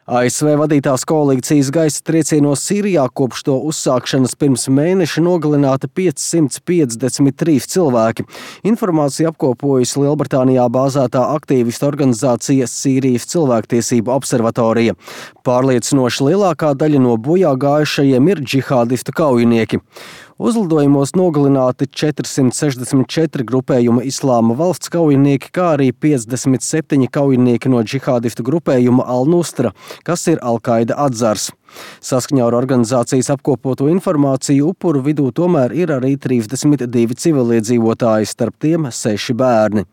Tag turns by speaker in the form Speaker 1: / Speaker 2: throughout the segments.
Speaker 1: ASV vadītās koalīcijas gaisa triecienos Sīrijā kopš to uzsākšanas pirms mēneša nogalināti 553 cilvēki. Informāciju apkopojusi Lielbritānijā bāzētā aktīvistu organizācija Sīrijas cilvēktiesību observatorija. Pārliecinoši lielākā daļa no bojā gājušajiem ir džihādistu kaujinieki. Uzlidojumos nogalināti 464 grupējuma Islāma valsts kaujinieki, kā arī 57 kaujinieki no džihādistu grupējuma Al-Nusra, kas ir Al-Qaida atzars. Saskaņā ar organizācijas apkopoto informāciju upuru vidū tomēr ir arī 32 civiliedzīvotāji, starp tiem 6 bērni.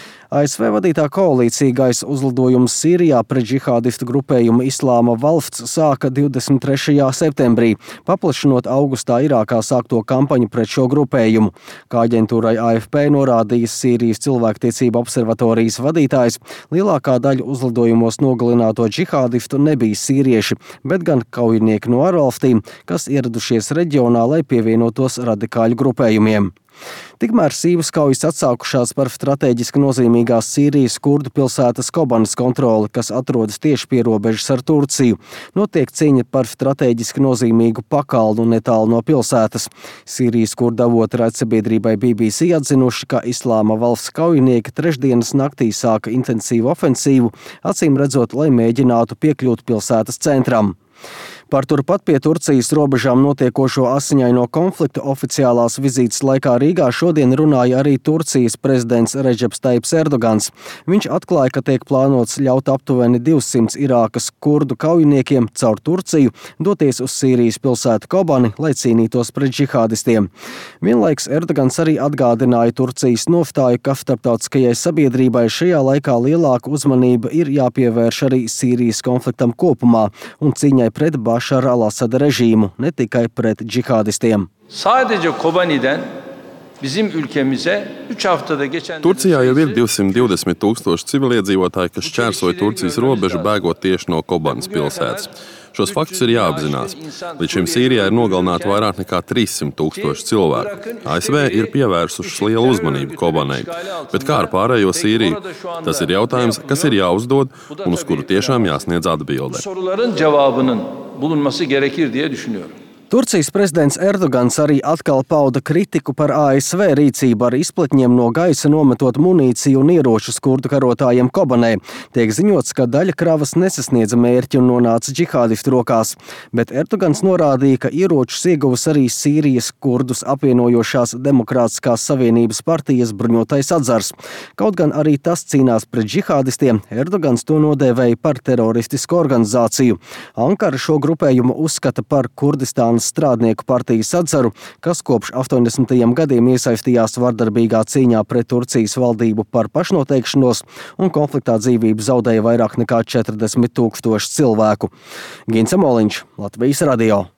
Speaker 1: ASV vadītā koalīcija gaisa uzlidojumus Sīrijā pret džihādistu grupējumu Islāma valsts sāka 23. septembrī, paplašinot augustā Irākā sākto kampaņu pret šo grupējumu. Kā aģentūrai AFP norādījis Sīrijas cilvēktiesību observatorijas vadītājs, lielākā daļa uzlidojumos nogalināto džihādistu nebija sīrieši, bet gan kaujinieki no ārvalstīm, kas ieradušies reģionā, lai pievienotos radikāļu grupējumiem. Tikmēr sīvas kaujas atsākušās par strateģiski nozīmīgās Sīrijas kurdu pilsētas Kobanas kontroli, kas atrodas tieši pie robežas ar Turciju. Notiek cīņa par strateģiski nozīmīgu pakalnu netālu no pilsētas. Sīrijas kurdu avoti raidsabiedrībai BBC atzinuši, ka Islāma valsts kaujinieki trešdienas naktī sāka intensīvu ofensīvu, acīm redzot, lai mēģinātu piekļūt pilsētas centram. Par turpat pie Turcijas robežām notiekošo asiņaino konfliktu oficiālās vizītes laikā Rīgā šodien runāja arī Turcijas prezidents Redžeps Tajibs Erdogans. Viņš atklāja, ka tiek plānots ļaut aptuveni 200 Irākas kurdu kaujiniekiem caur Turciju doties uz Sīrijas pilsētu Kobani, lai cīnītos pret džihādistiem. Vienlaiks Erdogans arī atgādināja Turcijas nostāju, ka starptautiskajai sabiedrībai šajā laikā lielāka uzmanība ir jāpievērš arī Sīrijas konfliktam kopumā un cīņai pret Bašara al-Asada režīmu, ne tikai pret džihādistiem.
Speaker 2: Sadece Kobani'den bizim ülkemize 3 haftada geçen...
Speaker 3: Turcijā jau ir 220 000 civiliedzīvotāji, kas šķērsoja Turcijas robežu bēgot tieši no Kobanas pilsētas. Šos faktus ir jāapzinās. Līdz šim Sīrijā ir nogalināti vairāk nekā 300 000 cilvēku. ASV ir pievērsušas lielu uzmanību Kobanai. Bet kā ar pārējo Sīriju? Tas ir jautājums, kas ir jāuzdod un uz kuru tiešām jāsniedz atbilde.
Speaker 2: Soruların cevabının bulunması gerekir diye düşünüyorum.
Speaker 1: Turcijas prezidents Erdogans arī atkal pauda kritiku par ASV rīcību ar izpletņiem no gaisa nometot munīciju un ieročus kurdu karotājiem Kobanē. Tiek ziņots, ka daļa kravas nesasniedza mērķi un nonāca džihādistu rokās, bet Erdogans norādīja, ka ieročus ieguvis arī Sīrijas kurdus apvienojošās Demokrātiskās Savienības partijas bruņotais atzars. Kaut gan arī tas cīnās pret džihādistiem, Erdogans to nodēvēja par teroristisku organizāciju. Ankara šo grupējumu uzskata par Kurdistānas strādnieku partijas atzaru, kas kopš 80. gadiem iesaistījās vardarbīgā cīņā pret Turcijas valdību par pašnoteikšanos un konfliktā dzīvību zaudēja vairāk nekā 40 000 cilvēku. Gins Amoliņš, Latvijas radio.